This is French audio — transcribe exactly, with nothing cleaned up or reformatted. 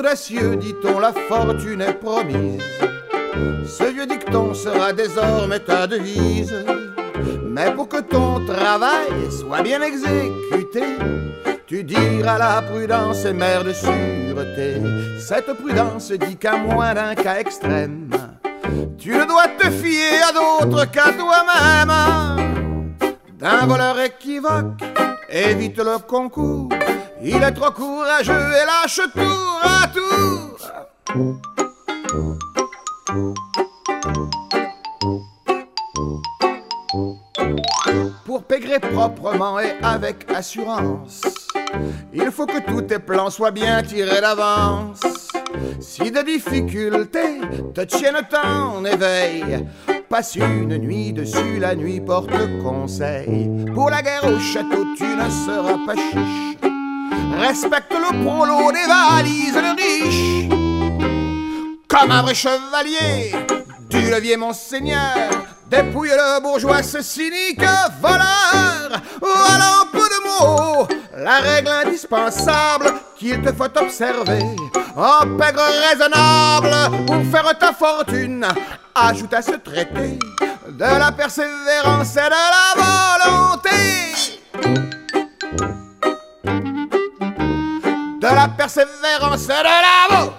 audacieux, dit-on, la fortune est promise. Ce vieux dicton sera désormais ta devise. Mais pour que ton travail soit bien exécuté, tu diras la prudence est mère de sûreté. Cette prudence dit qu'à moins d'un cas extrême, tu ne dois te fier à d'autres qu'à toi-même. D'un voleur équivoque, évite le concours. Il est trop courageux et lâche tour à tour. Pour pégrer proprement et avec assurance, il faut que tous tes plans soient bien tirés d'avance. Si des difficultés te tiennent en éveil, passe une nuit dessus, la nuit porte conseil. Pour la guerre au château, tu ne seras pas chiche. Respecte le prolo des valises de riches. Comme un vrai chevalier du levier, monseigneur, dépouille le bourgeois, ce cynique voleur. Voilà en peu de mots la règle indispensable qu'il te faut observer. En pègre raisonnable pour faire ta fortune, ajoute à ce traité de la persévérance et de la volonté. De la persévérance et de la volonté.